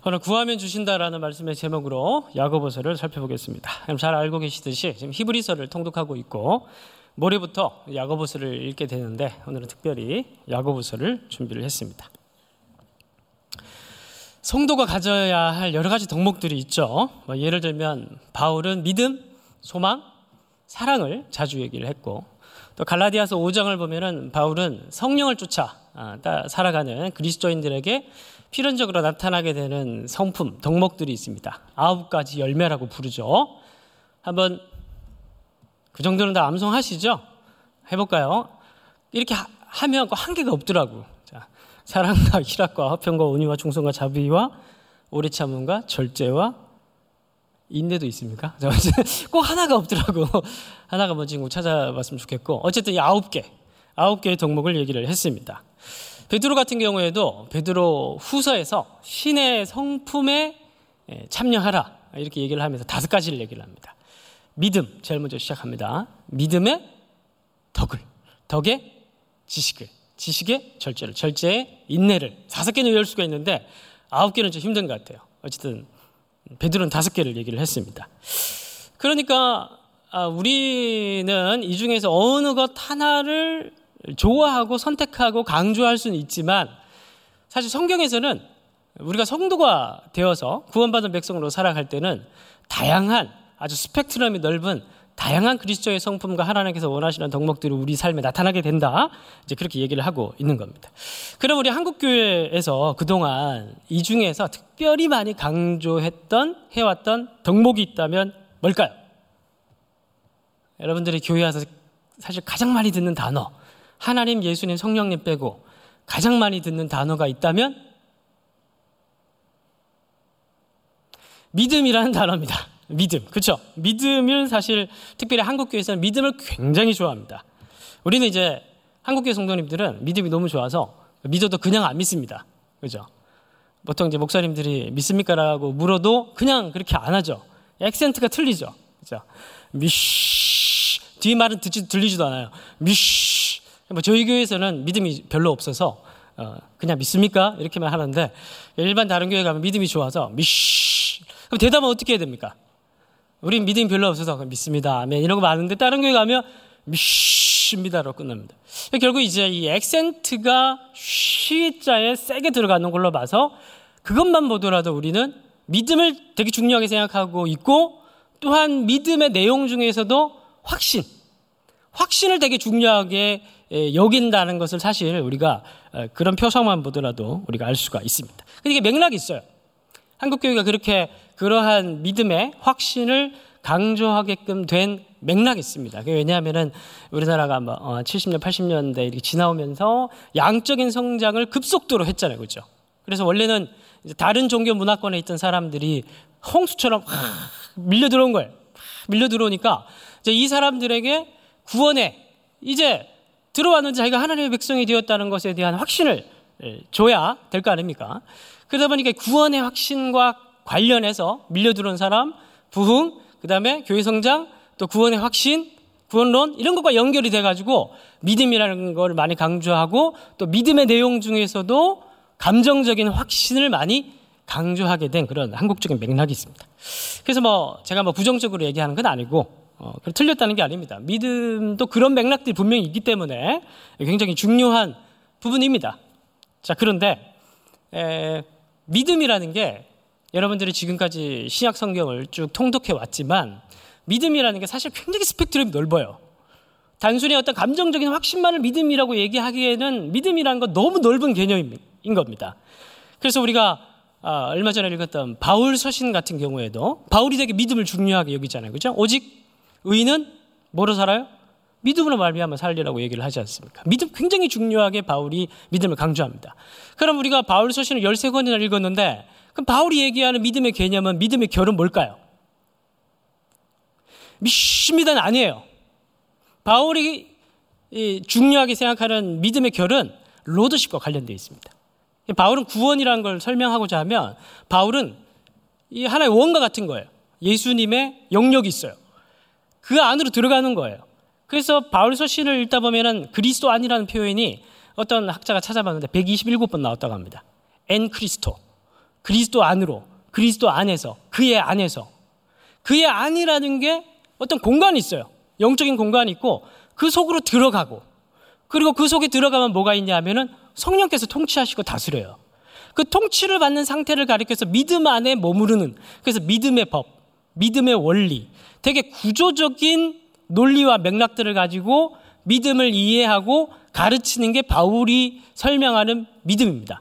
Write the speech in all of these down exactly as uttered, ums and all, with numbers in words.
오늘 구하면 주신다라는 말씀의 제목으로 야고보서를 살펴보겠습니다. 잘 알고 계시듯이 지금 히브리서를 통독하고 있고 모레부터 야고보서를 읽게 되는데 오늘은 특별히 야고보서를 준비를 했습니다. 성도가 가져야 할 여러 가지 덕목들이 있죠. 뭐 예를 들면 바울은 믿음, 소망, 사랑을 자주 얘기를 했고, 또 갈라디아서 오 장을 보면은 바울은 성령을 쫓아 살아가는 그리스도인들에게 필연적으로 나타나게 되는 성품, 덕목들이 있습니다. 아홉 가지 열매라고 부르죠. 한번 그 정도는 다 암송하시죠? 해볼까요? 이렇게 하, 하면 한계가 없더라고. 자, 사랑과 희락과 화평과 온유와 충성과 자비와 오래 참음과 절제와 인내도 있습니까? 꼭 하나가 없더라고. 하나가 뭔지 찾아봤으면 좋겠고, 어쨌든 이 아홉 개, 아홉 개의 덕목을 얘기를 했습니다. 베드로 같은 경우에도 베드로 후서에서 신의 성품에 참여하라 이렇게 얘기를 하면서 다섯 가지를 얘기를 합니다. 믿음, 제일 먼저 시작합니다. 믿음의 덕을, 덕의 지식을, 지식의 절제를, 절제의 인내를. 다섯 개는 외울 수가 있는데 아홉 개는 좀 힘든 것 같아요. 어쨌든 베드로는 다섯 개를 얘기를 했습니다. 그러니까 우리는 이 중에서 어느 것 하나를 좋아하고 선택하고 강조할 수는 있지만, 사실 성경에서는 우리가 성도가 되어서 구원받은 백성으로 살아갈 때는 다양한, 아주 스펙트럼이 넓은 다양한 그리스도의 성품과 하나님께서 원하시는 덕목들이 우리 삶에 나타나게 된다, 이제 그렇게 얘기를 하고 있는 겁니다. 그럼 우리 한국교회에서 그동안 이 중에서 특별히 많이 강조했던, 해왔던 덕목이 있다면 뭘까요? 여러분들이 교회 와서 사실 가장 많이 듣는 단어, 하나님, 예수님, 성령님 빼고 가장 많이 듣는 단어가 있다면 믿음이라는 단어입니다. 믿음, 그렇죠? 믿음을 사실 특별히 한국교회에서는 믿음을 굉장히 좋아합니다. 우리는 이제 한국교회 성도님들은 믿음이 너무 좋아서 믿어도 그냥 안 믿습니다. 그렇죠? 보통 이제 목사님들이 믿습니까라고 물어도 그냥 그렇게 안 하죠. 액센트가 틀리죠. 그렇죠? 미쉬, 뒤 말은 듣지, 들리지도 않아요. 미쉬. 뭐 저희 교회에서는 믿음이 별로 없어서 어, 그냥 믿습니까? 이렇게만 하는데, 일반 다른 교회 가면 믿음이 좋아서 미쉬. 그럼 대답은 어떻게 해야 됩니까? 우린 믿음이 별로 없어서 믿습니다, 아멘 이런 거 많은데, 다른 교회 가면 미쉬입니다로 끝납니다. 결국 이제 이 액센트가 쉬자에 세게 들어가는 걸로 봐서 그것만 보더라도 우리는 믿음을 되게 중요하게 생각하고 있고, 또한 믿음의 내용 중에서도 확신, 확신을 되게 중요하게 여긴다는 것을 사실 우리가 그런 표상만 보더라도 우리가 알 수가 있습니다. 근데 이게 맥락이 있어요. 한국교회가 그렇게 그러한 믿음의 확신을 강조하게끔 된 맥락이 있습니다. 왜냐하면은 우리나라가 뭐 칠십 년, 팔십 년대 이렇게 지나오면서 양적인 성장을 급속도로 했잖아요. 그죠? 그래서 원래는 이제 다른 종교 문화권에 있던 사람들이 홍수처럼 밀려 들어온 거예요. 밀려 들어오니까 이제 이 사람들에게 구원에 이제 들어왔는지 자기가 하나님의 백성이 되었다는 것에 대한 확신을 줘야 될 거 아닙니까? 그러다 보니까 구원의 확신과 관련해서 밀려 들어온 사람, 부흥, 그 다음에 교회 성장, 또 구원의 확신, 구원론, 이런 것과 연결이 돼가지고 믿음이라는 걸 많이 강조하고, 또 믿음의 내용 중에서도 감정적인 확신을 많이 강조하게 된 그런 한국적인 맥락이 있습니다. 그래서 뭐 제가 뭐 부정적으로 얘기하는 건 아니고, 어, 틀렸다는 게 아닙니다. 믿음도 그런 맥락들이 분명히 있기 때문에 굉장히 중요한 부분입니다. 자, 그런데 에, 믿음이라는 게 여러분들이 지금까지 신약 성경을 쭉 통독해 왔지만, 믿음이라는 게 사실 굉장히 스펙트럼이 넓어요. 단순히 어떤 감정적인 확신만을 믿음이라고 얘기하기에는 믿음이라는 건 너무 넓은 개념인 겁니다. 그래서 우리가 아, 얼마 전에 읽었던 바울 서신 같은 경우에도 바울이 되게 믿음을 중요하게 여기잖아요. 그죠? 오직 의인은 뭐로 살아요? 믿음으로 말미암아 살리라고 얘기를 하지 않습니까? 믿음 굉장히 중요하게 바울이 믿음을 강조합니다. 그럼 우리가 바울 서신을 열세 권이나 읽었는데, 그럼 바울이 얘기하는 믿음의 개념은, 믿음의 결은 뭘까요? 믿습니다는 아니에요. 바울이 중요하게 생각하는 믿음의 결은 로드십과 관련되어 있습니다. 바울은 구원이라는 걸 설명하고자 하면, 바울은 이 하나의 원과 같은 거예요. 예수님의 영역이 있어요. 그 안으로 들어가는 거예요. 그래서 바울 서신을 읽다 보면은 그리스도 안이라는 표현이 어떤 학자가 찾아봤는데 백이십칠 번 나왔다고 합니다. 엔 크리스토. 그리스도 안으로, 그리스도 안에서, 그의 안에서. 그의 안이라는 게 어떤 공간이 있어요. 영적인 공간이 있고 그 속으로 들어가고, 그리고 그 속에 들어가면 뭐가 있냐 하면은 성령께서 통치하시고 다스려요. 그 통치를 받는 상태를 가리켜서 믿음 안에 머무르는, 그래서 믿음의 법, 믿음의 원리, 되게 구조적인 논리와 맥락들을 가지고 믿음을 이해하고 가르치는 게 바울이 설명하는 믿음입니다.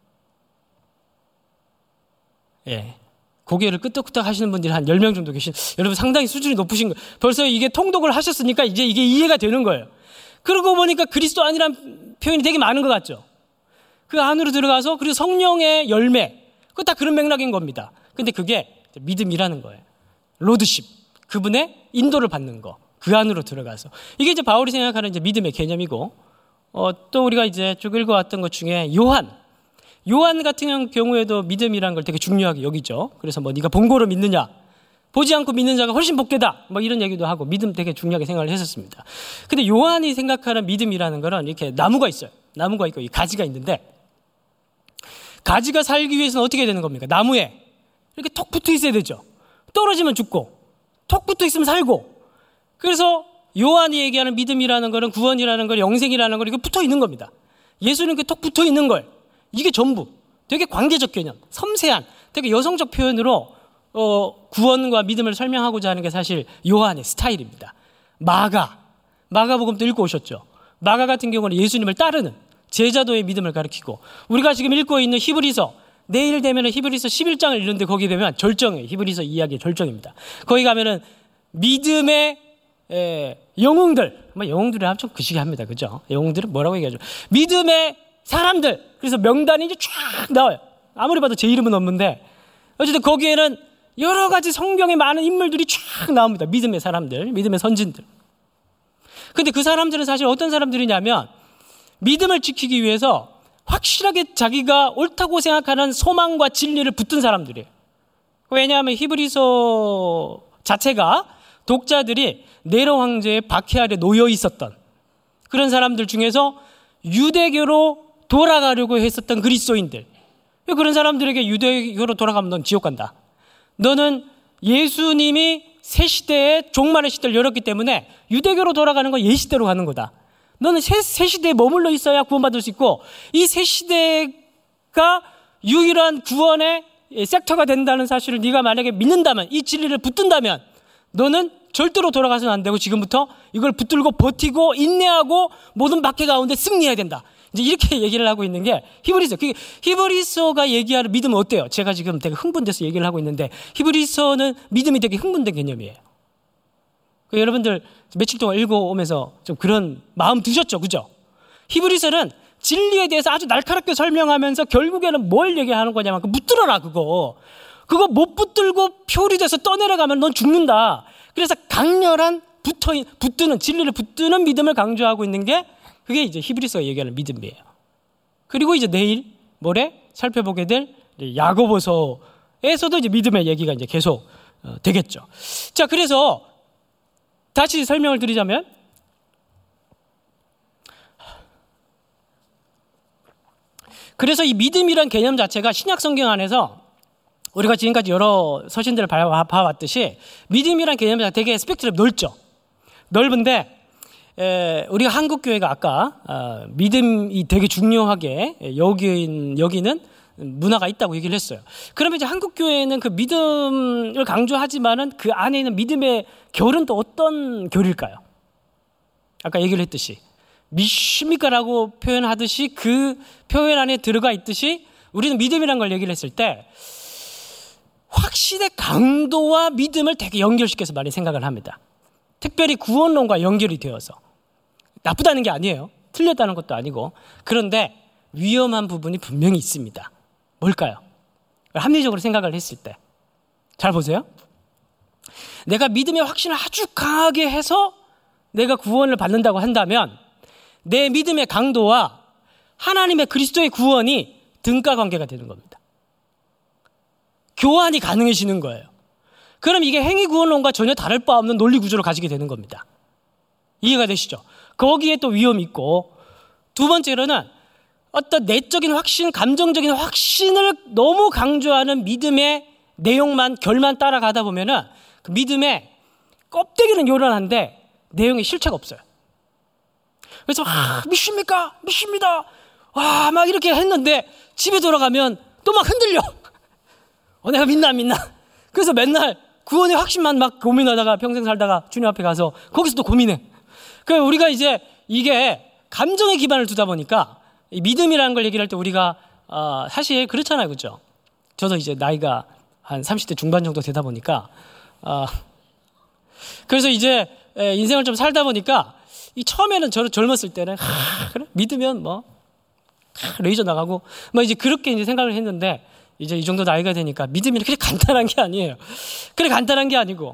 예. 고개를 끄덕끄덕 하시는 분들이 한 열 명 정도 계신, 여러분 상당히 수준이 높으신 거예요. 벌써 이게 통독을 하셨으니까 이제 이게 이해가 되는 거예요. 그러고 보니까 그리스도 안이라는 표현이 되게 많은 것 같죠. 그 안으로 들어가서, 그리고 성령의 열매, 그거 다 그런 맥락인 겁니다. 근데 그게 믿음이라는 거예요. 로드십, 그분의 인도를 받는 거, 그 안으로 들어가서. 이게 이제 바울이 생각하는 이제 믿음의 개념이고, 어, 또 우리가 이제 쭉 읽어왔던 것 중에 요한, 요한 같은 경우에도 믿음이라는 걸 되게 중요하게 여기죠. 그래서 뭐 네가 본고로 믿느냐, 보지 않고 믿는 자가 훨씬 복되다, 뭐 이런 얘기도 하고 믿음 되게 중요하게 생각을 했었습니다. 근데 요한이 생각하는 믿음이라는 거는 이렇게 나무가 있어요. 나무가 있고 이 가지가 있는데, 가지가 살기 위해서는 어떻게 되는 겁니까? 나무에 이렇게 톡 붙어 있어야 되죠. 떨어지면 죽고, 톡 붙어 있으면 살고. 그래서 요한이 얘기하는 믿음이라는 거는, 구원이라는 거, 영생이라는 거, 이거 붙어 있는 겁니다. 예수는 그 톡 붙어 있는 걸, 이게 전부 되게 관계적 개념, 섬세한, 되게 여성적 표현으로 어, 구원과 믿음을 설명하고자 하는 게 사실 요한의 스타일입니다. 마가, 마가복음도 읽고 오셨죠. 마가 같은 경우는 예수님을 따르는 제자도의 믿음을 가리키고, 우리가 지금 읽고 있는 히브리서, 내일 되면은 히브리서 십일 장을 읽는데 거기 되면 절정이에요. 히브리서 이야기의 절정입니다. 거기 가면은 믿음의 에, 영웅들, 뭐 영웅들이 엄청 그시기합니다, 그죠? 영웅들은 뭐라고 얘기하죠? 믿음의 사람들. 그래서 명단이 이제 쫙 나와요. 아무리 봐도 제 이름은 없는데, 어쨌든 거기에는 여러 가지 성경의 많은 인물들이 쫙 나옵니다. 믿음의 사람들, 믿음의 선진들. 근데 그 사람들은 사실 어떤 사람들이냐면, 믿음을 지키기 위해서 확실하게 자기가 옳다고 생각하는 소망과 진리를 붙든 사람들이에요. 왜냐하면 히브리서 자체가 독자들이 네로 황제의 박해 아래 놓여 있었던 그런 사람들 중에서 유대교로 돌아가려고 했었던 그리스도인들, 그런 사람들에게 유대교로 돌아가면 넌 지옥 간다. 너는 예수님이 새 시대에 종말의 시대를 열었기 때문에 유대교로 돌아가는 건 예시대로 가는 거다. 너는 새, 새 시대에 머물러 있어야 구원받을 수 있고, 이 새 시대가 유일한 구원의 섹터가 된다는 사실을 네가 만약에 믿는다면, 이 진리를 붙든다면, 너는 절대로 돌아가서는 안 되고 지금부터 이걸 붙들고 버티고 인내하고 모든 박해 가운데 승리해야 된다. 이제 이렇게 얘기를 하고 있는 게 히브리서. 히브리서가 얘기하는 믿음은 어때요? 제가 지금 되게 흥분돼서 얘기를 하고 있는데, 히브리서는 믿음이 되게 흥분된 개념이에요. 여러분들 며칠 동안 읽어오면서 좀 그런 마음 드셨죠? 그죠? 히브리서는 진리에 대해서 아주 날카롭게 설명하면서 결국에는 뭘 얘기하는 거냐면, 그 붙들어라, 그거. 그거 못 붙들고 표리 돼서 떠내려가면 넌 죽는다. 그래서 강렬한 붙어, 붙드는, 진리를 붙드는 믿음을 강조하고 있는 게, 그게 이제 히브리서가 얘기하는 믿음이에요. 그리고 이제 내일 모레 살펴보게 될 야고보서에서도 이제 믿음의 얘기가 이제 계속 어, 되겠죠. 자, 그래서 다시 설명을 드리자면, 그래서 이 믿음이란 개념 자체가 신약 성경 안에서 우리가 지금까지 여러 서신들을 봐왔듯이 믿음이란 개념 자체가 되게 스펙트럼이 넓죠. 넓은데, 에, 우리가 한국교회가 아까 어, 믿음이 되게 중요하게 여긴, 여기는 문화가 있다고 얘기를 했어요. 그러면 이제 한국교회는 그 믿음을 강조하지만은 그 안에 있는 믿음의 결은 또 어떤 결일까요? 아까 얘기를 했듯이 믿습니까라고 표현하듯이 그 표현 안에 들어가 있듯이 우리는 믿음이란 걸 얘기를 했을 때 확신의 강도와 믿음을 되게 연결시켜서 많이 생각을 합니다. 특별히 구원론과 연결이 되어서. 나쁘다는 게 아니에요. 틀렸다는 것도 아니고. 그런데 위험한 부분이 분명히 있습니다. 뭘까요? 합리적으로 생각을 했을 때. 잘 보세요. 내가 믿음의 확신을 아주 강하게 해서 내가 구원을 받는다고 한다면 내 믿음의 강도와 하나님의 그리스도의 구원이 등가 관계가 되는 겁니다. 교환이 가능해지는 거예요. 그럼 이게 행위구원론과 전혀 다를 바 없는 논리 구조를 가지게 되는 겁니다. 이해가 되시죠? 거기에 또 위험이 있고, 두 번째로는 어떤 내적인 확신, 감정적인 확신을 너무 강조하는 믿음의 내용만, 결만 따라가다 보면은 그 믿음의 껍데기는 요란한데 내용의 실체가 없어요. 그래서 아, 믿습니까? 믿습니다. 와, 막 이렇게 했는데 집에 돌아가면 또 막 흔들려. 어, 내가 믿나 안 믿나? 그래서 맨날 구원의 확신만 막 고민하다가 평생 살다가 주님 앞에 가서 거기서 또 고민해. 그러니까 우리가 이제 이게 감정에 기반을 두다 보니까 이 믿음이라는 걸 얘기할 때 우리가 어, 사실 그렇잖아요, 그렇죠? 저도 이제 나이가 한 삼십 대 중반 정도 되다 보니까 어, 그래서 이제 인생을 좀 살다 보니까 이 처음에는 저를 젊었을 때는 하, 그래 믿으면 뭐 하, 레이저 나가고 뭐 이제 그렇게 이제 생각을 했는데 이제 이 정도 나이가 되니까 믿음이 그렇게 간단한 게 아니에요. 그래 간단한 게 아니고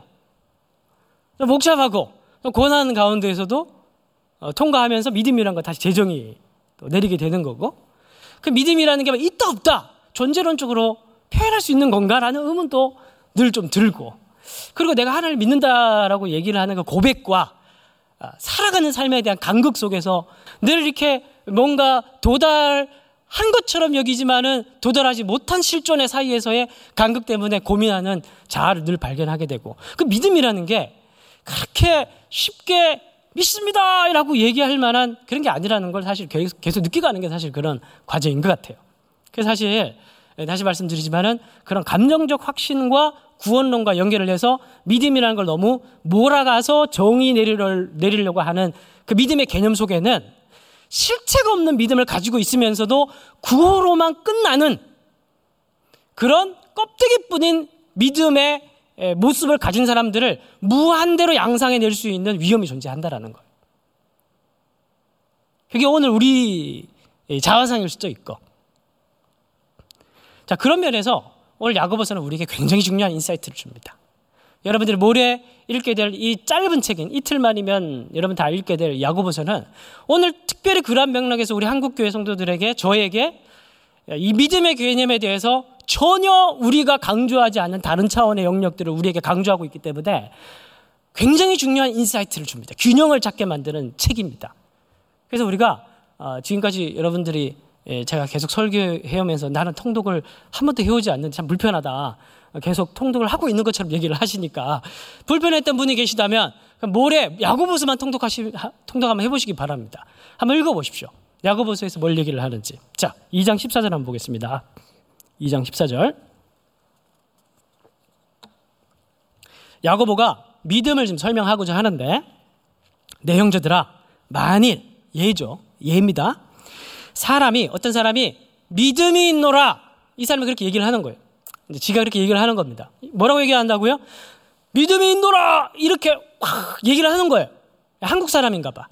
복잡하고 고난 가운데에서도 어, 통과하면서 믿음이라는 거 다시 재정이 또 내리게 되는 거고 그 믿음이라는 게 있다 없다 존재론적으로 표현할 수 있는 건가라는 의문도 늘 좀 들고 그리고 내가 하나님을 믿는다라고 얘기를 하는 그 고백과 아, 살아가는 삶에 대한 간극 속에서 늘 이렇게 뭔가 도달한 것처럼 여기지만은 도달하지 못한 실존의 사이에서의 간극 때문에 고민하는 자아를 늘 발견하게 되고 그 믿음이라는 게 그렇게 쉽게 믿습니다 라고 얘기할 만한 그런 게 아니라는 걸 사실 계속, 계속 느끼가는 게 사실 그런 과정인 것 같아요. 그래서 사실 다시 말씀드리지만은 그런 감정적 확신과 구원론과 연결을 해서 믿음이라는 걸 너무 몰아가서 정의 내리려, 내리려고 하는 그 믿음의 개념 속에는 실체가 없는 믿음을 가지고 있으면서도 구호로만 끝나는 그런 껍데기뿐인 믿음의 모습을 가진 사람들을 무한대로 양상해낼 수 있는 위험이 존재한다라는 거예요. 그게 오늘 우리 자화상일 수도 있고. 자, 그런 면에서 오늘 야고보서는 우리에게 굉장히 중요한 인사이트를 줍니다. 여러분들이 모레 읽게 될 이 짧은 책인 이틀만이면 여러분 다 읽게 될 야고보서는 오늘 특별히 그러한 맥락에서 우리 한국교회 성도들에게 저에게 이 믿음의 개념에 대해서 전혀 우리가 강조하지 않는 다른 차원의 영역들을 우리에게 강조하고 있기 때문에 굉장히 중요한 인사이트를 줍니다. 균형을 찾게 만드는 책입니다. 그래서 우리가 지금까지 여러분들이 제가 계속 설교해오면서 나는 통독을 한 번도 해오지 않는데 참 불편하다. 계속 통독을 하고 있는 것처럼 얘기를 하시니까 불편했던 분이 계시다면 모레 야고보서만 통독하시, 통독 한번 해보시기 바랍니다. 한번 읽어보십시오. 야고보서에서 뭘 얘기를 하는지. 자, 이 장 십사 절 한번 보겠습니다. 이 장 십사 절. 야고보가 믿음을 좀 설명하고자 하는데 내 형제들아 만일 예죠. 예입니다. 사람이 어떤 사람이 믿음이 있노라 이 사람이 그렇게 얘기를 하는 거예요. 이제 지가 그렇게 얘기를 하는 겁니다. 뭐라고 얘기한다고요? 믿음이 있노라 이렇게 확 얘기를 하는 거예요. 한국 사람인가 봐.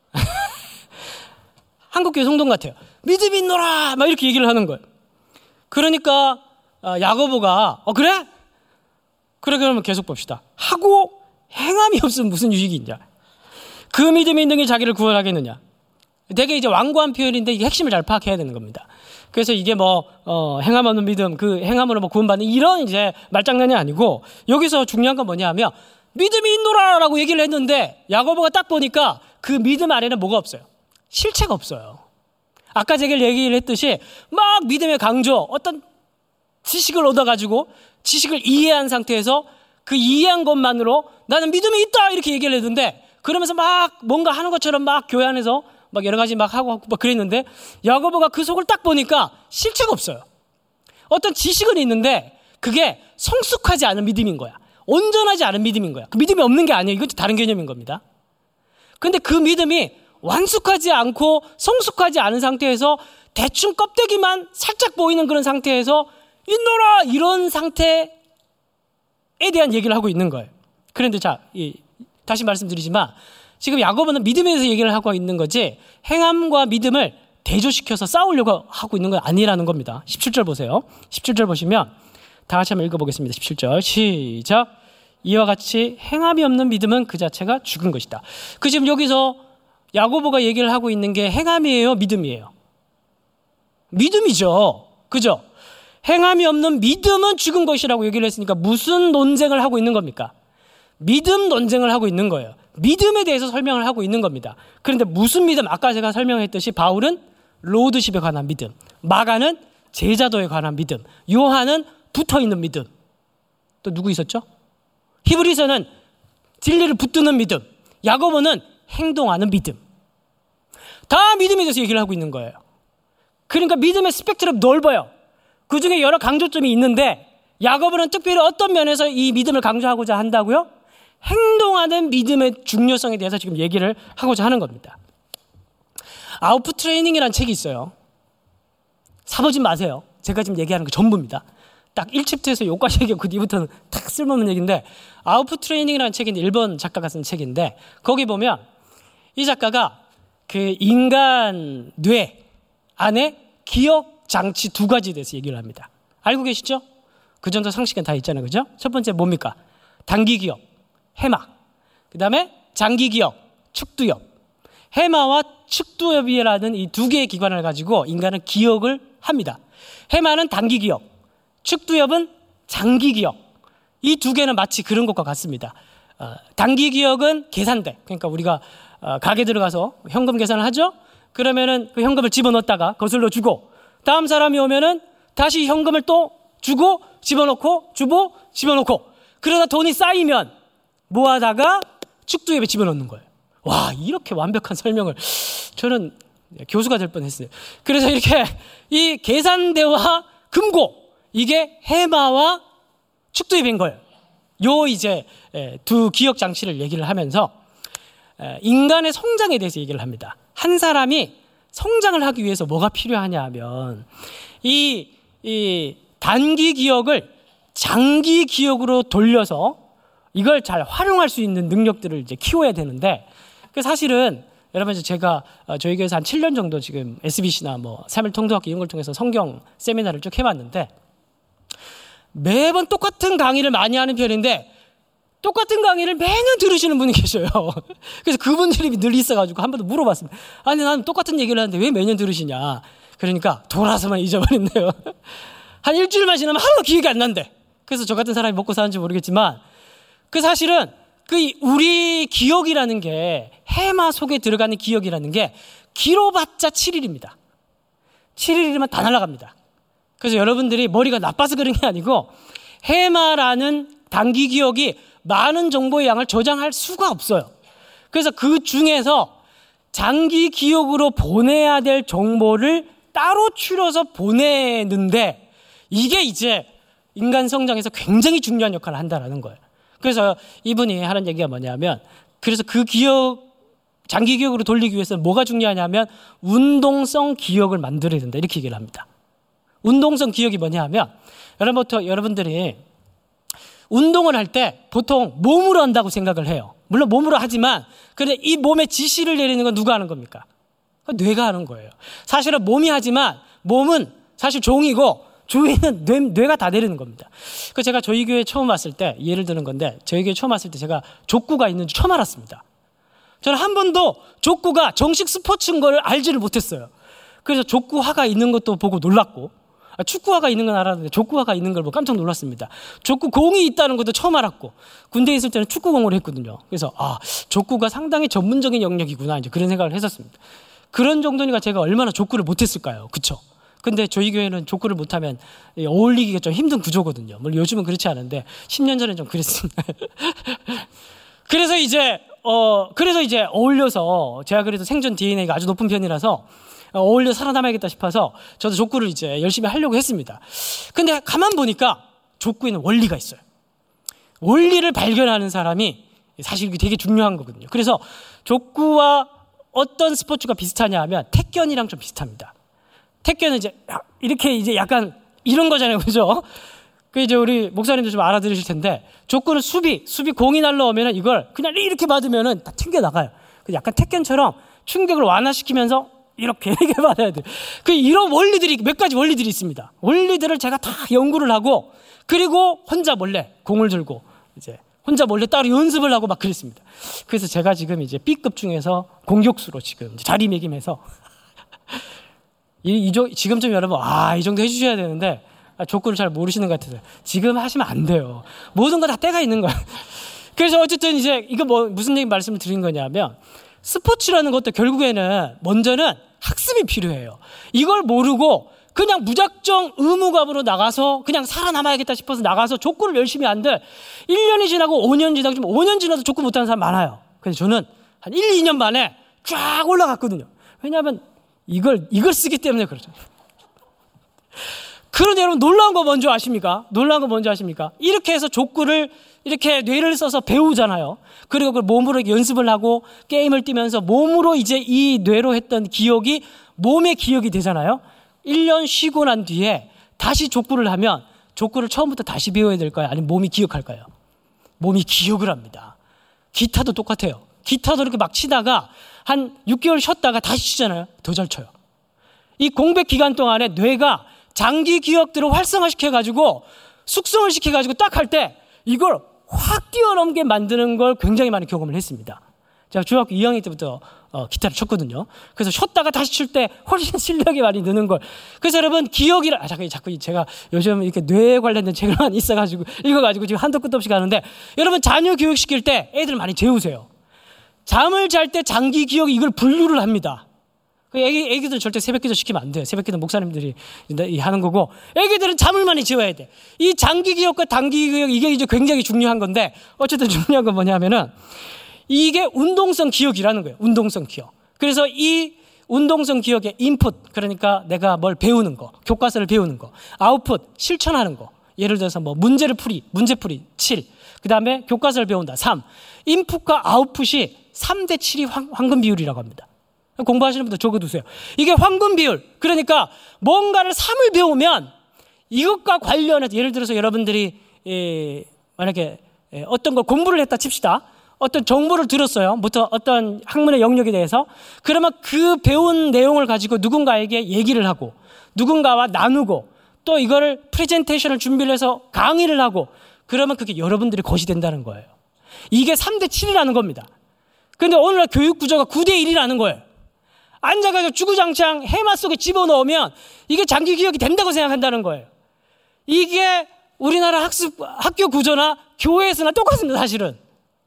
한국교회 성동 같아요. 믿음이 있노라 막 이렇게 얘기를 하는 거예요. 그러니까 야고보가 어 그래? 그래 그러면 계속 봅시다. 하고 행함이 없으면 무슨 유익이 있냐? 그 믿음이 있는 게 자기를 구원하겠느냐? 되게 이제 완고한 표현인데 이게 핵심을 잘 파악해야 되는 겁니다. 그래서 이게 뭐 어, 행함 없는 믿음, 그 행함으로 뭐 구원받는 이런 이제 말장난이 아니고 여기서 중요한 건 뭐냐면 믿음이 있노라라고 얘기를 했는데 야고보가 딱 보니까 그 믿음 안에는 뭐가 없어요? 실체가 없어요. 아까 제가 얘기를 했듯이 막 믿음의 강조, 어떤 지식을 얻어가지고 지식을 이해한 상태에서 그 이해한 것만으로 나는 믿음이 있다 이렇게 얘기를 했는데 그러면서 막 뭔가 하는 것처럼 막 교회 안에서 막 여러 가지 막 하고 막 그랬는데 야고보가 그 속을 딱 보니까 실체가 없어요. 어떤 지식은 있는데 그게 성숙하지 않은 믿음인 거야. 온전하지 않은 믿음인 거야. 그 믿음이 없는 게 아니에요. 이것도 다른 개념인 겁니다. 근데 그 믿음이 완숙하지 않고 성숙하지 않은 상태에서 대충 껍데기만 살짝 보이는 그런 상태에서 있노라 이런 상태에 대한 얘기를 하고 있는 거예요. 그런데 자, 이, 다시 말씀드리지만 지금 야고보는 믿음에 대해서 얘기를 하고 있는 거지 행함과 믿음을 대조시켜서 싸우려고 하고 있는 건 아니라는 겁니다. 십칠 절 보세요. 십칠 절 보시면 다 같이 한번 읽어보겠습니다. 십칠 절 시작. 이와 같이 행함이 없는 믿음은 그 자체가 죽은 것이다. 그 지금 여기서 야고보가 얘기를 하고 있는 게 행함이에요? 믿음이에요? 믿음이죠. 그죠? 행함이 없는 믿음은 죽은 것이라고 얘기를 했으니까 무슨 논쟁을 하고 있는 겁니까? 믿음 논쟁을 하고 있는 거예요. 믿음에 대해서 설명을 하고 있는 겁니다. 그런데 무슨 믿음? 아까 제가 설명했듯이 바울은 로드십에 관한 믿음, 마가는 제자도에 관한 믿음, 요한은 붙어있는 믿음. 또 누구 있었죠? 히브리서는 진리를 붙드는 믿음, 야고보는 행동하는 믿음. 다 믿음에 대해서 얘기를 하고 있는 거예요. 그러니까 믿음의 스펙트럼 넓어요. 그 중에 여러 강조점이 있는데 야고보는 특별히 어떤 면에서 이 믿음을 강조하고자 한다고요? 행동하는 믿음의 중요성에 대해서 지금 얘기를 하고자 하는 겁니다. 아우프 트레이닝이라는 책이 있어요. 사보지 마세요. 제가 지금 얘기하는 게 전부입니다. 딱 일 챕터에서 여기까지 얘기하고 그 뒤부터는 딱 쓸모없는 얘기인데, 아우프 트레이닝이라는 책인데 일본 작가가 쓴 책인데, 거기 보면 이 작가가 그 인간 뇌 안에 기억 장치 두 가지에 대해서 얘기를 합니다. 알고 계시죠? 그 정도 상식은 다 있잖아요. 그죠? 첫 번째 뭡니까? 단기 기억, 해마. 그 다음에 장기 기억, 측두엽. 해마와 측두엽이라는 이 두 개의 기관을 가지고 인간은 기억을 합니다. 해마는 단기 기억, 측두엽은 장기 기억. 이 두 개는 마치 그런 것과 같습니다. 어, 단기 기억은 계산대. 그러니까 우리가 어, 가게 들어가서 현금 계산을 하죠. 그러면은 그 현금을 집어넣었다가 거슬러 주고, 다음 사람이 오면은 다시 현금을 또 주고 집어넣고 주고 집어넣고, 그러다 돈이 쌓이면 모아다가 측두엽에 집어넣는 거예요. 와, 이렇게 완벽한 설명을 저는 교수가 될 뻔했어요. 그래서 이렇게 이 계산대와 금고, 이게 해마와 측두엽인 거예요. 요 이제 두 기억 장치를 얘기를 하면서 인간의 성장에 대해서 얘기를 합니다. 한 사람이 성장을 하기 위해서 뭐가 필요하냐 하면 이, 이 단기 기억을 장기 기억으로 돌려서 이걸 잘 활용할 수 있는 능력들을 이제 키워야 되는데, 그 사실은 여러분 제가 저희 교회에서 한 칠 년 정도 지금 에스비씨나 뭐 삼일통도학교 이런 걸 통해서 성경 세미나를 쭉 해봤는데, 매번 똑같은 강의를 많이 하는 편인데 똑같은 강의를 매년 들으시는 분이 계셔요. 그래서 그분들이 늘 있어가지고 한 번도 물어봤습니다. 아니, 나는 똑같은 얘기를 하는데 왜 매년 들으시냐. 그러니까 돌아서만 잊어버린대요. 한 일주일만 지나면 하루도 기억이 안 난대. 그래서 저 같은 사람이 먹고 사는지 모르겠지만, 그 사실은 그 우리 기억이라는 게, 해마 속에 들어가는 기억이라는 게 길어봤자 칠 일입니다. 칠 일이면 다 날아갑니다. 그래서 여러분들이 머리가 나빠서 그런 게 아니고, 해마라는 단기 기억이 많은 정보의 양을 저장할 수가 없어요. 그래서 그 중에서 장기 기억으로 보내야 될 정보를 따로 추려서 보내는데, 이게 이제 인간 성장에서 굉장히 중요한 역할을 한다는 거예요. 그래서 이분이 하는 얘기가 뭐냐면, 그래서 그 기억, 장기 기억으로 돌리기 위해서는 뭐가 중요하냐면 운동성 기억을 만들어야 된다, 이렇게 얘기를 합니다. 운동성 기억이 뭐냐 하면, 여러분부터 여러분들이 운동을 할 때 보통 몸으로 한다고 생각을 해요. 물론 몸으로 하지만, 그런데 이 몸에 지시를 내리는 건 누가 하는 겁니까? 뇌가 하는 거예요. 사실은 몸이 하지만 몸은 사실 종이고 주인은 뇌, 뇌가 다 내리는 겁니다. 그 제가 저희 교회 처음 왔을 때, 예를 드는 건데, 저희 교회 처음 왔을 때 제가 족구가 있는 줄 처음 알았습니다. 저는 한 번도 족구가 정식 스포츠인 걸 알지를 못했어요. 그래서 족구화가 있는 것도 보고 놀랐고, 축구화가 있는 건 알았는데 족구화가 있는 걸 보고 깜짝 놀랐습니다. 족구공이 있다는 것도 처음 알았고, 군대에 있을 때는 축구공을 했거든요. 그래서 아, 족구가 상당히 전문적인 영역이구나, 이제 그런 생각을 했었습니다. 그런 정도니까 제가 얼마나 족구를 못했을까요? 그쵸? 근데 저희 교회는 족구를 못하면 어울리기가 좀 힘든 구조거든요. 물론 요즘은 그렇지 않은데 십 년 전엔 좀 그랬습니다. 그래서 이제 어 그래서 이제 어울려서, 제가 그래도 생존 디엔에이가 아주 높은 편이라서 어울려 살아남아야겠다 싶어서 저도 족구를 이제 열심히 하려고 했습니다. 근데 가만 보니까 족구에는 원리가 있어요. 원리를 발견하는 사람이 사실 이게 되게 중요한 거거든요. 그래서 족구와 어떤 스포츠가 비슷하냐 하면 태권이랑 좀 비슷합니다. 태권은 이제 이렇게 이제 약간 이런 거잖아요. 그죠? 그 이제 우리 목사님도 좀 알아들으실 텐데, 족구는 수비, 수비 공이 날라오면은 이걸 그냥 이렇게 받으면은 다 튕겨나가요. 약간 태권처럼 충격을 완화시키면서 이렇게 이렇게 받아야 돼요. 그 이런 원리들이, 몇 가지 원리들이 있습니다. 원리들을 제가 다 연구를 하고, 그리고 혼자 몰래 공을 들고 이제 혼자 몰래 따로 연습을 하고 막 그랬습니다. 그래서 제가 지금 이제 B급 중에서 공격수로 지금 자리매김해서 이, 이, 지금쯤 여러분, 아, 이 정도 해주셔야 되는데, 아, 족구를 잘 모르시는 것 같아서 지금 하시면 안 돼요. 모든 거 다 때가 있는 거야. 그래서 어쨌든 이제 이거 뭐 무슨 얘기 말씀을 드린 거냐면, 스포츠라는 것도 결국에는 먼저는 학습이 필요해요. 이걸 모르고 그냥 무작정 의무감으로 나가서 그냥 살아남아야겠다 싶어서 나가서 족구를 열심히 한들 일 년이 지나고 오 년 지나고 좀 오 년 지나도 족구 못하는 사람 많아요. 그래서 저는 한 일, 이 년 만에 쫙 올라갔거든요. 왜냐하면 이걸 이걸 쓰기 때문에 그렇죠. 그런데 여러분 놀라운 거 뭔지 아십니까? 놀라운 거 뭔지 아십니까? 이렇게 해서 족구를 이렇게 뇌를 써서 배우잖아요. 그리고 그걸 몸으로 연습을 하고 게임을 뛰면서 몸으로 이제 이 뇌로 했던 기억이 몸의 기억이 되잖아요. 일 년 쉬고 난 뒤에 다시 족구를 하면 족구를 처음부터 다시 배워야 될까요? 아니면 몸이 기억할까요? 몸이 기억을 합니다. 기타도 똑같아요. 기타도 이렇게 막 치다가 한 육 개월 쉬었다가 다시 치잖아요. 더 잘 쳐요. 이 공백 기간 동안에 뇌가 장기 기억들을 활성화시켜가지고 숙성을 시켜가지고 딱 할 때 이걸 확 뛰어넘게 만드는 걸 굉장히 많이 경험을 했습니다. 제가 중학교 이 학년 때부터 어, 기타를 쳤거든요. 그래서 쉬었다가 다시 칠 때 훨씬 실력이 많이 느는 걸. 그래서 여러분 기억이라 아, 자꾸 자꾸 제가 요즘 이렇게 뇌에 관련된 책을 많이 있어가지고 읽어가지고 지금 한도 끝도 없이 가는데 여러분 자녀 교육시킬 때 애들 많이 재우세요. 잠을 잘 때 장기 기억이 이걸 분류를 합니다. 애기, 애기들 절대 새벽 기도 시키면 안 돼요. 새벽 기도 목사님들이 하는 거고, 애기들은 잠을 많이 재워야 돼. 이 장기 기억과 단기 기억, 이게 이제 굉장히 중요한 건데, 어쨌든 중요한 건 뭐냐면은, 이게 운동성 기억이라는 거예요. 운동성 기억. 그래서 이 운동성 기억의 인풋, 그러니까 내가 뭘 배우는 거, 교과서를 배우는 거, 아웃풋, 실천하는 거. 예를 들어서 뭐 문제를 풀이, 문제풀이 칠. 그 다음에 교과서를 배운다 삼. 인풋과 아웃풋이 삼 대 칠이 황금 비율이라고 합니다. 공부하시는 분들 적어두세요. 이게 황금 비율. 그러니까 뭔가를 삼을 배우면 이것과 관련해서 예를 들어서 여러분들이 예, 만약에 예, 어떤 걸 공부를 했다 칩시다. 어떤 정보를 들었어요. 부터 어떤 학문의 영역에 대해서. 그러면 그 배운 내용을 가지고 누군가에게 얘기를 하고 누군가와 나누고 또 이거를 프레젠테이션을 준비를 해서 강의를 하고 그러면 그게 여러분들이 것이 된다는 거예요. 이게 삼 대 칠이라는 겁니다. 근데 오늘날 교육 구조가 구 대 일이라는 거예요. 앉아가지고 주구장창 해마 속에 집어넣으면 이게 장기 기억이 된다고 생각한다는 거예요. 이게 우리나라 학습, 학교 구조나 교회에서나 똑같습니다, 사실은.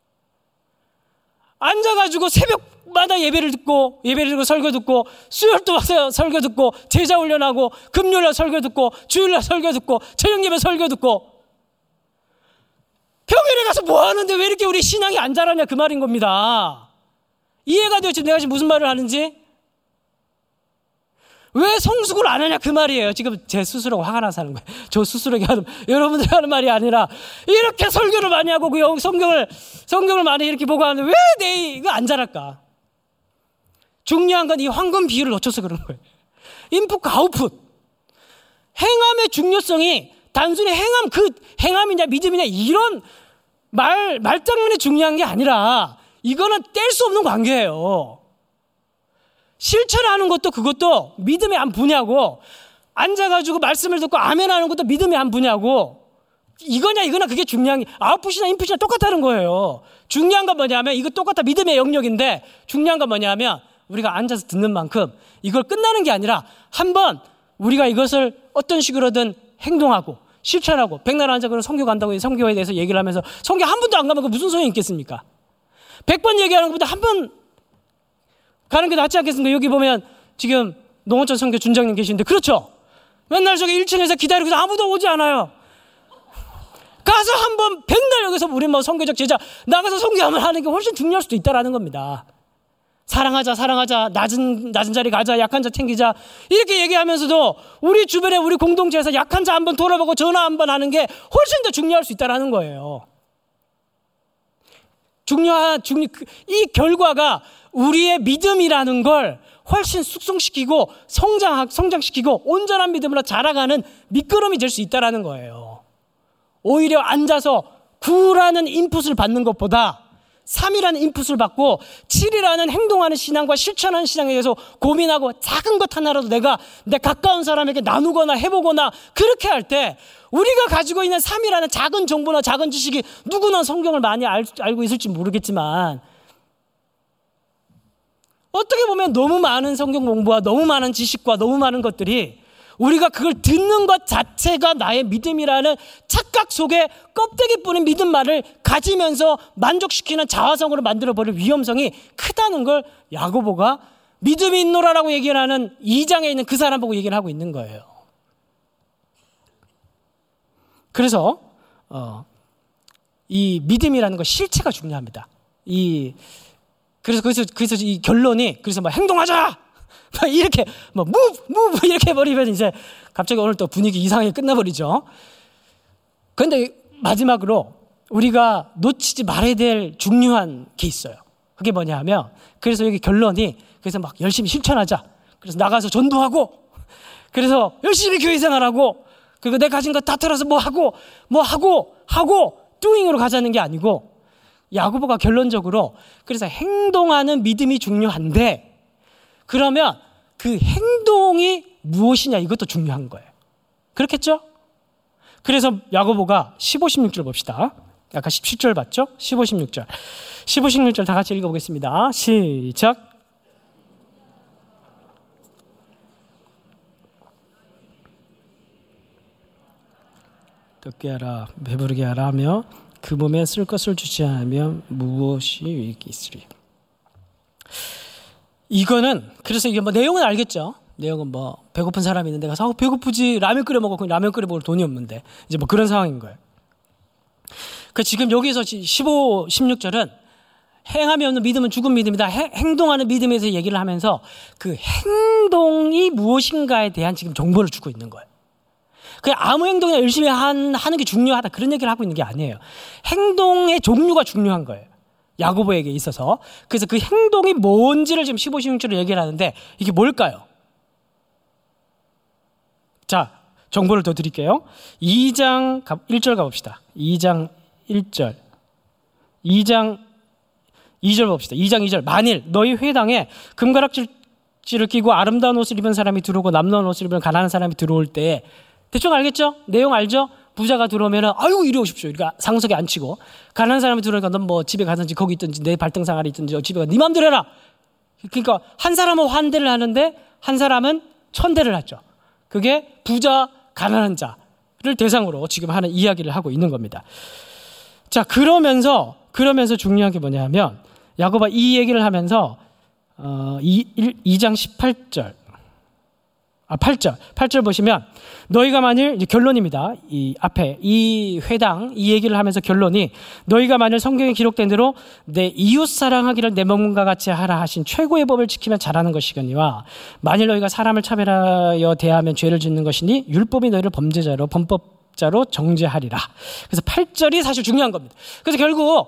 앉아가지고 새벽마다 예배를 듣고, 예배를 듣고 설교 듣고, 수요일도 와서 설교 듣고, 제자 훈련하고, 금요일날 설교 듣고, 주일날 설교 듣고, 저녁 예배 설교 듣고, 평일에 가서 뭐 하는데 왜 이렇게 우리 신앙이 안 자라냐 그 말인 겁니다. 이해가 돼요? 지금 내가 지금 무슨 말을 하는지? 왜 성숙을 안 하냐 그 말이에요. 지금 제 스스로가 화가 나서 하는 거예요. 저 스스로에게 하는, 여러분들이 하는 말이 아니라 이렇게 설교를 많이 하고 그 성경을 성경을 많이 이렇게 보고 하는데 왜 내 이거 안 자랄까? 중요한 건 이 황금 비율을 놓쳐서 그런 거예요. 인풋과 아웃풋. 행함의 중요성이 단순히 행함 그 행함이냐 믿음이냐 이런 말 말장난이 중요한 게 아니라 이거는 뗄 수 없는 관계예요. 실천하는 것도 그것도 믿음의 한 분야고 앉아가지고 말씀을 듣고 아멘하는 것도 믿음의 한 분야고 이거냐 이거나 그게 중요한 게 아웃풋이나 인풋이나 똑같다는 거예요. 중요한 건 뭐냐면 이거 똑같아 믿음의 영역인데 중요한 건 뭐냐면 우리가 앉아서 듣는 만큼 이걸 끝나는 게 아니라 한번 우리가 이것을 어떤 식으로든 행동하고 실천하고 백날 앉아 그런 성교 간다고 성교에 대해서 얘기를 하면서 성교 한 번도 안 가면 그 무슨 소용이 있겠습니까? 백 번 얘기하는 것보다 한 번 가는 게 낫지 않겠습니까? 여기 보면 지금 농어촌 선교 준장님 계시는데 그렇죠? 맨날 저기 일 층에서 기다리고 아무도 오지 않아요. 가서 한번 백날 여기서 우리 뭐 선교적 제자 나가서 선교하면 하는 게 훨씬 중요할 수도 있다라는 겁니다. 사랑하자 사랑하자 낮은 낮은 자리 가자 약한 자 챙기자 이렇게 얘기하면서도 우리 주변에 우리 공동체에서 약한 자 한번 돌아보고 전화 한번 하는 게 훨씬 더 중요할 수 있다라는 거예요. 중요한 중, 이 결과가 우리의 믿음이라는 걸 훨씬 숙성시키고 성장, 성장시키고 온전한 믿음으로 자라가는 미끄럼이 될 수 있다는 거예요. 오히려 앉아서 구라는 인풋을 받는 것보다 삼이라는 인풋을 받고 칠이라는 행동하는 신앙과 실천하는 신앙에 대해서 고민하고 작은 것 하나라도 내가 내 가까운 사람에게 나누거나 해보거나 그렇게 할 때 우리가 가지고 있는 삼이라는 작은 정보나 작은 지식이 누구나 성경을 많이 알, 알고 있을지 모르겠지만 어떻게 보면 너무 많은 성경 공부와 너무 많은 지식과 너무 많은 것들이 우리가 그걸 듣는 것 자체가 나의 믿음이라는 착각 속에 껍데기 뿌린 믿음만을 가지면서 만족시키는 자화성으로 만들어버릴 위험성이 크다는 걸 야고보가 믿음이 있노라라고 얘기를 하는 이 장에 있는 그 사람 보고 얘기를 하고 있는 거예요. 그래서 어, 이 믿음이라는 거 실체가 중요합니다. 이 그래서 그래서 그래서 이 결론이 그래서 막 행동하자 막 이렇게 뭐 move move 이렇게 해버리면 이제 갑자기 오늘 또 분위기 이상하게 끝나버리죠. 그런데 마지막으로 우리가 놓치지 말아야 될 중요한 게 있어요. 그게 뭐냐하면 그래서 여기 결론이 그래서 막 열심히 실천하자. 그래서 나가서 전도하고 그래서 열심히 교회 생활하고 그리고 내 가진 거 다 털어서 뭐 하고 뭐 하고 하고 doing으로 가자는 게 아니고 야고보가 결론적으로 그래서 행동하는 믿음이 중요한데 그러면 그 행동이 무엇이냐 이것도 중요한 거예요. 그렇겠죠? 그래서 야고보가 십오, 십육 절 봅시다. 아까 십칠 절 봤죠? 십오, 십육 절. 십오, 십육 절 다 같이 읽어보겠습니다. 시작. 듣게 하라, 배부르게 하라 하며 그 몸에 쓸 것을 주지 않으면 무엇이 유익이 있으리. 이거는 그래서 이게 뭐 내용은 알겠죠. 내용은 뭐 배고픈 사람이 있는데 가서 어, 배고프지 라면 끓여 먹어. 라면 끓여 먹을 돈이 없는데 이제 뭐 그런 상황인 거예요. 그 지금 여기서 십오, 십육 절은 행함이 없는 믿음은 죽은 믿음이다. 해, 행동하는 믿음에 대해서 얘기를 하면서 그 행동이 무엇인가에 대한 지금 정보를 주고 있는 거예요. 그냥 아무 행동이나 열심히 한, 하는 게 중요하다 그런 얘기를 하고 있는 게 아니에요. 행동의 종류가 중요한 거예요. 야고보에게 있어서. 그래서 그 행동이 뭔지를 지금 십오, 십육 절로 얘기를 하는데 이게 뭘까요? 자, 정보를 더 드릴게요. 이 장 일 절 가봅시다. 이 장 일 절. 이 장 이 절 봅시다. 이 장 이 절. 만일 너희 회당에 금가락지를 끼고 아름다운 옷을 입은 사람이 들어오고 남는 옷을 입은 가난한 사람이 들어올 때 대충 알겠죠? 내용 알죠? 부자가 들어오면은 아유 이리 오십시오. 그러니까 상석에 앉히고 가난한 사람이 들어오니까 넌 뭐 집에 가든지 거기 있든지 내 발등상 아래 있든지 집에 가 네 맘대로 해라. 그러니까 한 사람은 환대를 하는데 한 사람은 천대를 하죠. 그게 부자 가난한 자를 대상으로 지금 하는 이야기를 하고 있는 겁니다. 자 그러면서 그러면서 중요한 게 뭐냐면 야고보가 이 얘기를 하면서 어, 이 장 십팔 절 아, 팔 절. 팔 절 보시면 너희가 만일 이제 결론입니다. 이 앞에 이 회당 이 얘기를 하면서 결론이 너희가 만일 성경에 기록된 대로 내 이웃 사랑하기를 내 몸과 같이 하라 하신 최고의 법을 지키면 잘하는 것이거니와 만일 너희가 사람을 차별하여 대하면 죄를 짓는 것이니 율법이 너희를 범죄자로 범법자로 정죄하리라. 그래서 팔 절이 사실 중요한 겁니다. 그래서 결국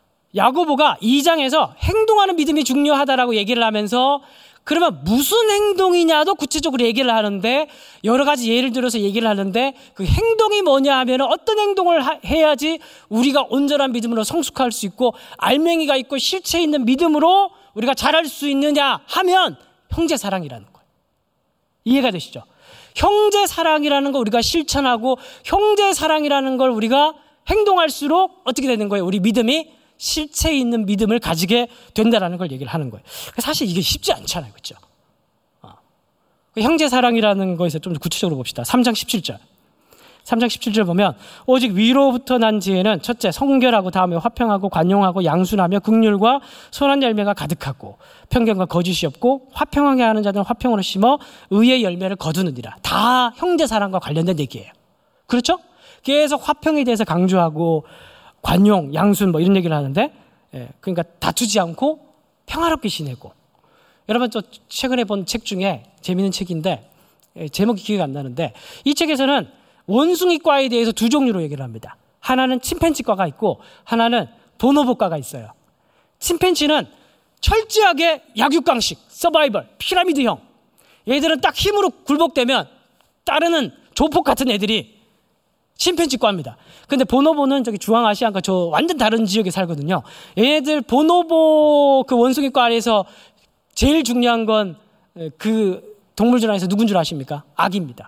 야고보가 이 장에서 행동하는 믿음이 중요하다라고 얘기를 하면서 그러면 무슨 행동이냐도 구체적으로 얘기를 하는데 여러 가지 예를 들어서 얘기를 하는데 그 행동이 뭐냐 하면 어떤 행동을 하, 해야지 우리가 온전한 믿음으로 성숙할 수 있고 알맹이가 있고 실체 있는 믿음으로 우리가 자랄 수 있느냐 하면 형제 사랑이라는 거예요. 이해가 되시죠? 형제 사랑이라는 거 우리가 실천하고 형제 사랑이라는 걸 우리가 행동할수록 어떻게 되는 거예요? 우리 믿음이 실체 있는 믿음을 가지게 된다는 걸 얘기를 하는 거예요. 사실 이게 쉽지 않잖아요. 그렇죠? 어. 형제 사랑이라는 거에서 좀 구체적으로 봅시다. 삼 장 십칠 절. 삼 장 십칠 절 보면 오직 위로부터 난 지혜는 첫째 성결하고 다음에 화평하고 관용하고 양순하며 긍휼과 선한 열매가 가득하고 편견과 거짓이 없고 화평하게 하는 자들은 화평으로 심어 의의 열매를 거두느니라. 다 형제 사랑과 관련된 얘기예요. 그렇죠? 계속 화평에 대해서 강조하고 관용, 양순 뭐 이런 얘기를 하는데 예, 그러니까 다투지 않고 평화롭게 지내고 여러분 또 최근에 본 책 중에 재미있는 책인데 예, 제목이 기억이 안 나는데 이 책에서는 원숭이과에 대해서 두 종류로 얘기를 합니다. 하나는 침팬지과가 있고 하나는 보노보과가 있어요. 침팬지는 철저하게 약육강식, 서바이벌, 피라미드형. 얘들은 딱 힘으로 굴복되면 따르는 조폭 같은 애들이 침팬지과입니다. 근데 보노보는 저기 중앙아시아가 저 완전 다른 지역에 살거든요. 얘네들 보노보 그 원숭이과 안에서 제일 중요한 건 그 동물들 안에서 누군 줄 아십니까? 아기입니다.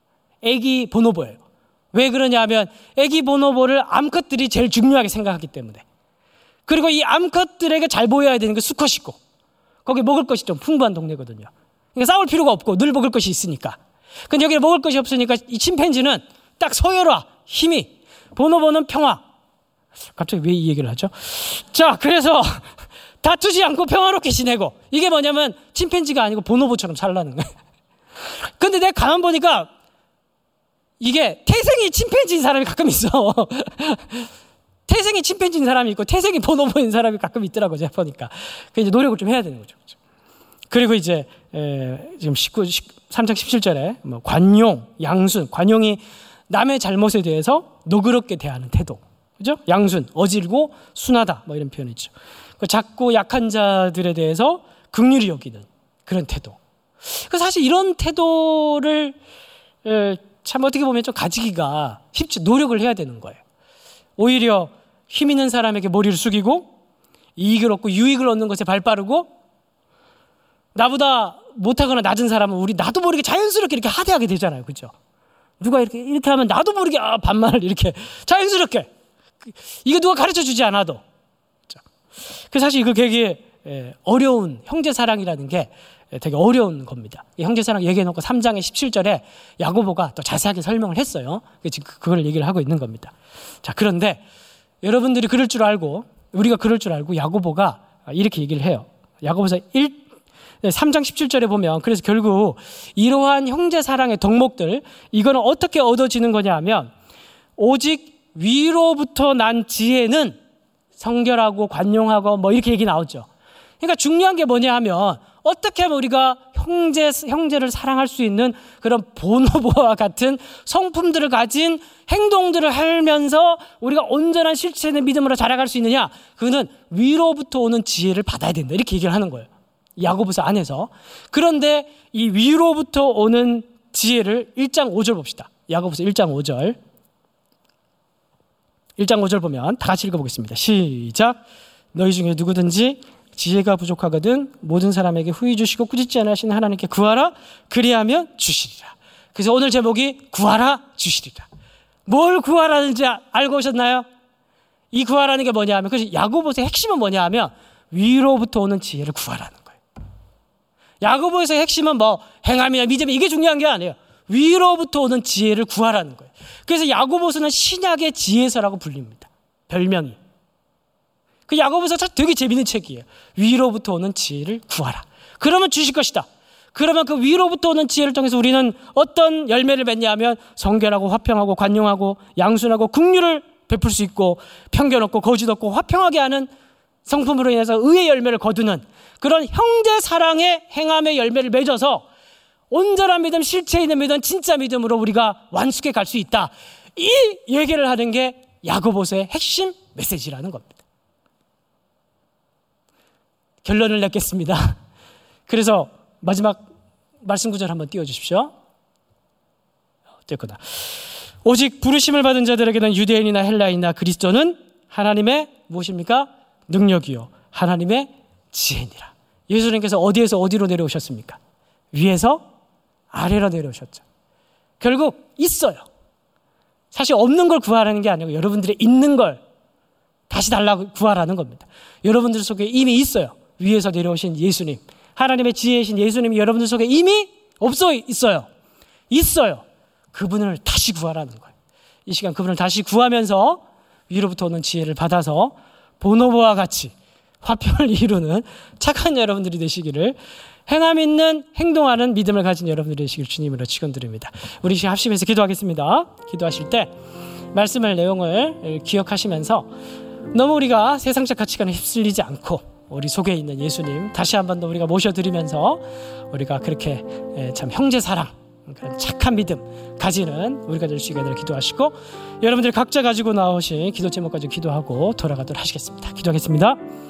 애기 보노보예요. 왜 그러냐 하면 애기 보노보를 암컷들이 제일 중요하게 생각하기 때문에. 그리고 이 암컷들에게 잘 보여야 되는 게 수컷이고 거기 먹을 것이 좀 풍부한 동네거든요. 그러니까 싸울 필요가 없고 늘 먹을 것이 있으니까. 근데 여기 먹을 것이 없으니까 이 침팬지는 딱 서열화, 힘이, 보노보는 평화. 갑자기 왜 이 얘기를 하죠? 자, 그래서 다투지 않고 평화롭게 지내고, 이게 뭐냐면 침팬지가 아니고 보노보처럼 살라는 거예요. 근데 내가 가만 보니까 이게 태생이 침팬지인 사람이 가끔 있어. 태생이 침팬지인 사람이 있고 태생이 보노보인 사람이 가끔 있더라고요. 제가 보니까. 그 이제 노력을 좀 해야 되는 거죠. 그리고 이제 에, 지금 십구, 삼 장 십칠 절에 뭐 관용, 양순, 관용이 남의 잘못에 대해서 너그럽게 대하는 태도, 그죠? 양순, 어질고 순하다, 뭐 이런 표현이 있죠. 작고 약한 자들에 대해서 긍휼히 여기는 그런 태도. 그 사실 이런 태도를 에, 참 어떻게 보면 좀 가지기가 쉽지, 노력을 해야 되는 거예요. 오히려 힘 있는 사람에게 머리를 숙이고 이익을 얻고 유익을 얻는 것에 발 빠르고, 나보다 못하거나 낮은 사람은 우리 나도 모르게 자연스럽게 이렇게 하대하게 되잖아요. 그렇죠? 누가 이렇게 이렇게 하면 나도 모르게 아, 반말을 이렇게 자연스럽게, 이거 누가 가르쳐 주지 않아도. 그 사실 이거 되게 어려운, 형제 사랑이라는 게 되게 어려운 겁니다. 형제 사랑 얘기해 놓고 삼 장의 십칠 절에 야고보가 또 자세하게 설명을 했어요. 지금 그걸 얘기를 하고 있는 겁니다. 자, 그런데 여러분들이 그럴 줄 알고, 우리가 그럴 줄 알고 야고보가 이렇게 얘기를 해요. 야고보서 삼 장 십칠 절에 보면, 그래서 결국 이러한 형제 사랑의 덕목들, 이거는 어떻게 얻어지는 거냐 하면, 오직 위로부터 난 지혜는 성결하고 관용하고 뭐 이렇게 얘기 나오죠. 그러니까 중요한 게 뭐냐 하면, 어떻게 하면 우리가 형제, 형제를 사랑할 수 있는 그런 보노보와 같은 성품들을 가진 행동들을 하면서 우리가 온전한 실체의 믿음으로 자라갈 수 있느냐? 그는 위로부터 오는 지혜를 받아야 된다, 이렇게 얘기를 하는 거예요, 야고보서 안에서. 그런데 이 위로부터 오는 지혜를 일 장 오 절 봅시다. 야고보서 일 장 오 절. 일 장 오 절 보면 다 같이 읽어보겠습니다. 시작. 너희 중에 누구든지 지혜가 부족하거든 모든 사람에게 후히 주시고 꾸짖지 않으신 하나님께 구하라, 그리하면 주시리라. 그래서 오늘 제목이 구하라 주시리라. 뭘 구하라는지 알고 오셨나요? 이 구하라는 게 뭐냐 하면, 그래서 야고보서의 핵심은 뭐냐 하면 위로부터 오는 지혜를 구하라는 거예요. 야고보서의 핵심은 뭐 행함이나 믿음이, 이게 중요한 게 아니에요. 위로부터 오는 지혜를 구하라는 거예요. 그래서 야고보서는 신약의 지혜서라고 불립니다. 별명이. 그 야고보서 되게 재밌는 책이에요. 위로부터 오는 지혜를 구하라. 그러면 주실 것이다. 그러면 그 위로부터 오는 지혜를 통해서 우리는 어떤 열매를 맺냐 하면 성결하고 화평하고 관용하고 양순하고 긍휼을 베풀 수 있고, 편견 없고 거짓 없고 화평하게 하는 성품으로 인해서 의의 열매를 거두는 그런 형제 사랑의 행함의 열매를 맺어서 온전한 믿음, 실체 있는 믿음, 진짜 믿음으로 우리가 완숙해 갈 수 있다. 이 얘기를 하는 게 야고보서의 핵심 메시지라는 겁니다. 결론을 냈겠습니다. 그래서 마지막 말씀 구절 한번 띄워주십시오. 어쨌거나 오직 부르심을 받은 자들에게는 유대인이나 헬라인이나 그리스도는 하나님의 무엇입니까? 능력이요 하나님의 지혜니라. 예수님께서 어디에서 어디로 내려오셨습니까? 위에서 아래로 내려오셨죠. 결국 있어요. 사실 없는 걸 구하라는 게 아니고 여러분들의 있는 걸 다시 달라고 구하라는 겁니다. 여러분들 속에 이미 있어요. 위에서 내려오신 예수님, 하나님의 지혜이신 예수님이 여러분들 속에 이미 없어 있어요. 있어요. 그분을 다시 구하라는 거예요. 이 시간 그분을 다시 구하면서 위로부터 오는 지혜를 받아서 보노보와 같이 화평을 이루는 착한 여러분들이 되시기를, 행함 있는 행동하는 믿음을 가진 여러분들이 되시기를 주님으로 축원드립니다. 우리 시간 합심해서 기도하겠습니다. 기도하실 때 말씀을 내용을 기억하시면서 너무 우리가 세상적 가치관에 휩쓸리지 않고 우리 속에 있는 예수님 다시 한 번 더 우리가 모셔드리면서 우리가 그렇게 참 형제 사랑, 그런 착한 믿음 가지는 우리가 될 수 있게 되기를 기도하시고, 여러분들 각자 가지고 나오신 기도 제목 가지고 기도하고 돌아가도록 하시겠습니다. 기도하겠습니다.